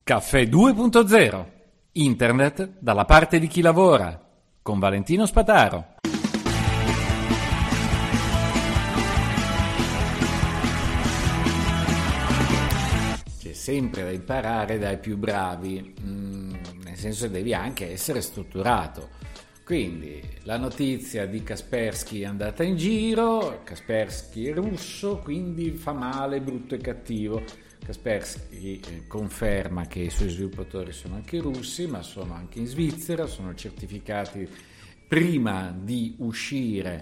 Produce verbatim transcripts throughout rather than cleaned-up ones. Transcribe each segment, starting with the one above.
Caffè due punto zero. Internet dalla parte di chi lavora. Con Valentino Spataro. C'è sempre da imparare dai più bravi, mm, nel senso che devi anche essere strutturato. Quindi la notizia di Kaspersky è andata in giro, Kaspersky è russo, quindi fa male, brutto e cattivo. Kaspersky eh, conferma che i suoi sviluppatori sono anche russi, ma sono anche in Svizzera, sono certificati prima di uscire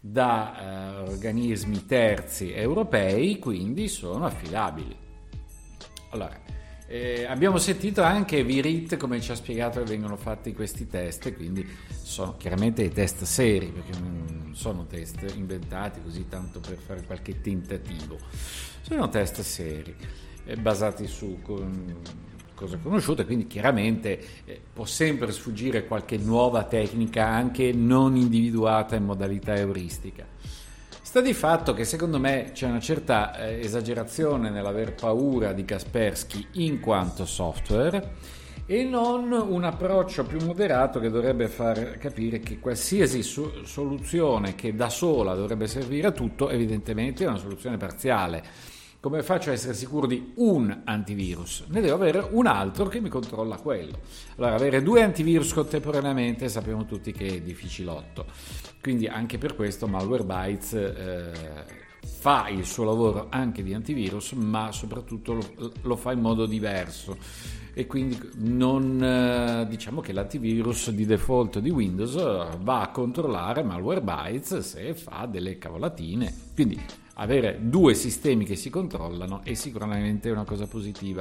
da eh, organismi terzi europei, quindi sono affidabili. Allora, eh, abbiamo sentito anche Virit come ci ha spiegato che vengono fatti questi test, quindi sono chiaramente dei test seri, perché non sono test inventati così tanto per fare qualche tentativo, sono test seri basati su con cose conosciute, quindi chiaramente eh, può sempre sfuggire qualche nuova tecnica anche non individuata in modalità euristica. Sta di fatto che secondo me c'è una certa eh, esagerazione nell'aver paura di Kaspersky in quanto software e non un approccio più moderato che dovrebbe far capire che qualsiasi so- soluzione che da sola dovrebbe servire a tutto evidentemente è una soluzione parziale. Come faccio a essere sicuro di un antivirus? Ne devo avere un altro che mi controlla quello. Allora, avere due antivirus contemporaneamente sappiamo tutti che è difficilotto. Quindi anche per questo Malwarebytes eh, fa il suo lavoro anche di antivirus, ma soprattutto lo, lo fa in modo diverso. E quindi non eh, diciamo che l'antivirus di default di Windows va a controllare Malwarebytes se fa delle cavolatine. Quindi avere due sistemi che si controllano è sicuramente una cosa positiva.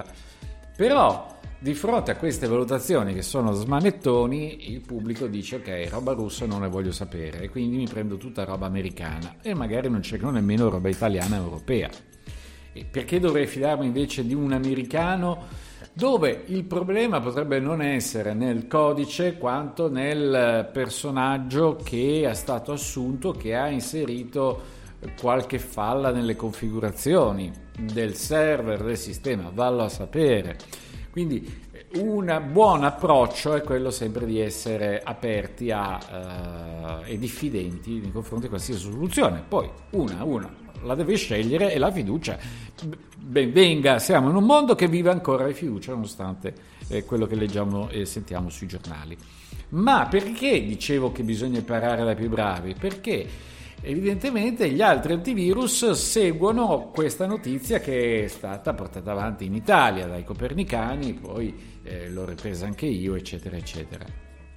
Però di fronte a queste valutazioni che sono smanettoni, il pubblico dice ok, roba russa non ne voglio sapere e quindi mi prendo tutta roba americana e magari non cerco nemmeno roba italiana e europea. E perché dovrei fidarmi invece di un americano dove il problema potrebbe non essere nel codice quanto nel personaggio che è stato assunto, che ha inserito qualche falla nelle configurazioni del server, del sistema, vallo a sapere. Quindi un buon approccio è quello sempre di essere aperti a, uh, e diffidenti nei confronti di qualsiasi soluzione. Poi una una la deve scegliere e la fiducia ben venga. Siamo in un mondo che vive ancora di fiducia nonostante eh, quello che leggiamo e sentiamo sui giornali. Ma perché dicevo che bisogna imparare dai più bravi? Perché evidentemente gli altri antivirus seguono questa notizia che è stata portata avanti in Italia dai copernicani, poi eh, l'ho ripresa anche io, eccetera, eccetera.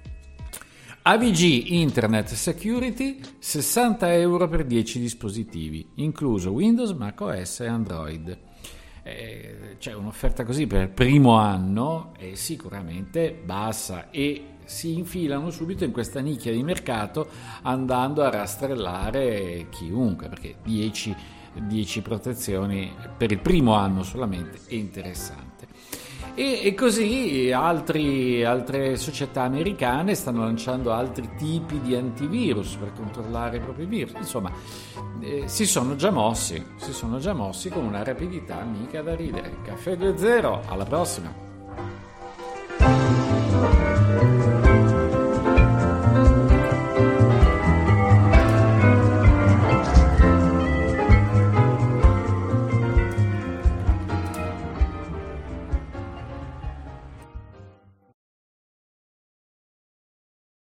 A V G Internet Security, sessanta euro per dieci dispositivi, incluso Windows, macOS e Android. Eh, c'è un'offerta così per il primo anno è sicuramente bassa e si infilano subito in questa nicchia di mercato andando a rastrellare chiunque, perché dieci, dieci protezioni per il primo anno solamente è interessante. E, e così altri, altre società americane stanno lanciando altri tipi di antivirus per controllare i propri virus. Insomma, eh, si sono già mossi, si sono già mossi con una rapidità mica da ridere. Caffè due zero, alla prossima!